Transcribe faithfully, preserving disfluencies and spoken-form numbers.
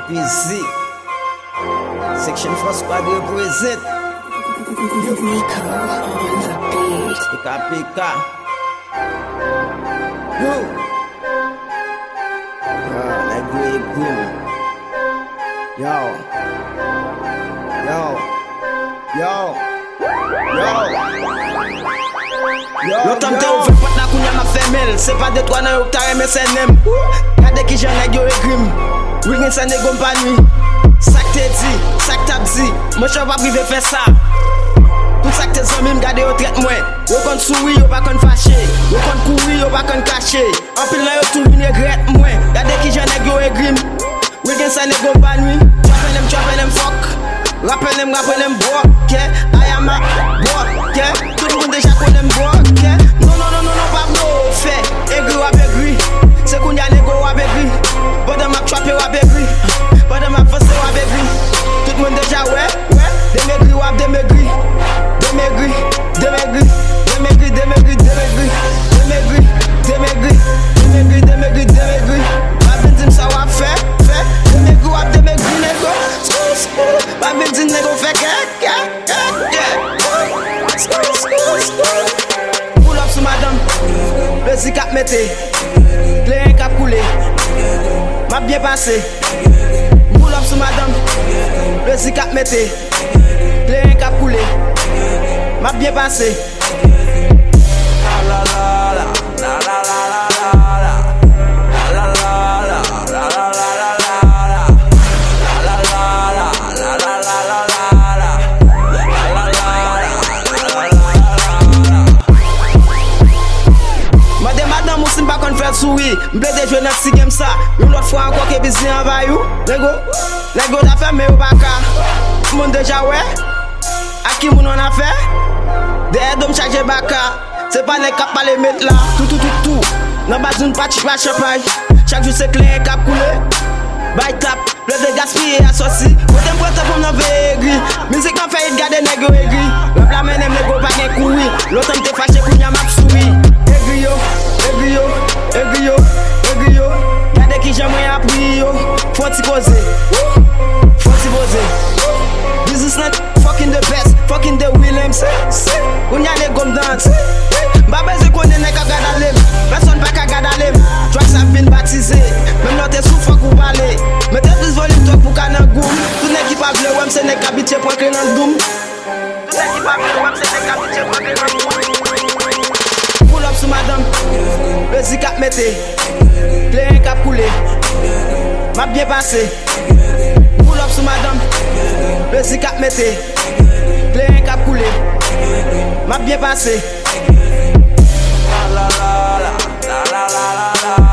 P Z Section four Squad represent Nico on the beat. Pika Pika Yo Yo, that great grim Yo Yo Yo Yo Yo Tam te ou fe pat na kounya ma femel. Se pa de twa nan yo ta reme sen nem. Kade ki jan neg yo e grim. Wingen sa nego mpa nwi. Sak te di, sak tap di. Mwen chan pa prive fe sa. Tout sak te zanmim gade yo tret mwen. Yo kon souri, yo pa kon fache. Yo kon kouri, yo pa kon kache. Anpil nan yo tou vini gret mwen. Gade ki jan neg yo e grim. Wingen sa nego mpa nwi. Trapen dem, trapen dem fok. Rappel them, rappel them, bro, okay? I am a bro, okay? Tout le monde déjà connaît bro, okay? Non, non, non, non, non, pas bro, fait. Aigri ou abegri. C'est qu'on y a l'égo ou abegri. Pendant ma trappe ou abegri. Pendant ma force ou abegri. Tout le monde déjà, ouais, ouais. Démaigri ou ab démaigri. Démaigri, démaigri. Démaigri, démaigri, démaigri. Démaigri, démaigri. Démaigri, démaigri, démaigri. Ma benzine ça va faire, fait. Démaigri ou ab démaigri, nego. Ma benzine nego fait que, que, que, que. Pull up sur madame. Le zi cap mette. Clé cap coulé. M'a bien passé. Pull up sur madame. Le zi cap mette. Clé cap coulé. M'a bien passé. La la la la la la la la. Souri, m'ble de jouer dans si game ça. Une autre fois encore que busy en bayou. Nego, nego ta fait mais ou baka. Moun déjà ouais. A qui moun on a fait? Derrière d'homme chargé baka. C'est pas les cap pas les mettre là. Tout tout tout tout. Nan bas d'une patch pas champagne. Chaque jour c'est clair cap coulé. By tap, le de gaspiller associé. Côté m'prête pour m'en végri. Musique m'en fait garder nego aigri. Le plat men aime nego pas gen koui. L'autre m'te fâché pour y'a map souri. Aigri yo, aigri yo. Aigri yo, aigri yo. Gade ki jan mwen apri yo. Faut t'y poser, faut t'y poser. This is not fucking the best, fucking the Williams. Ou n'y a les gommes dance. Mba beze konen nek a gadalem. Personne pa ka gadalem. Track sa fin baptisé. Même non te sou fok ou pale. Mette plus volume tok pou ka nan goum. Tout nek ki pa ble wèm se nek abitye pou kre nan doum. Tout nek ki pa ble wèm se nek abitye pou kre nan doum. Pull up sur madame. Le zi cap mette. Clé cap coulé. M'a bien passé. Pull up sur madame. Le zi cap mette. Clé cap coulé. M'a bien passé. La la la la la la la la.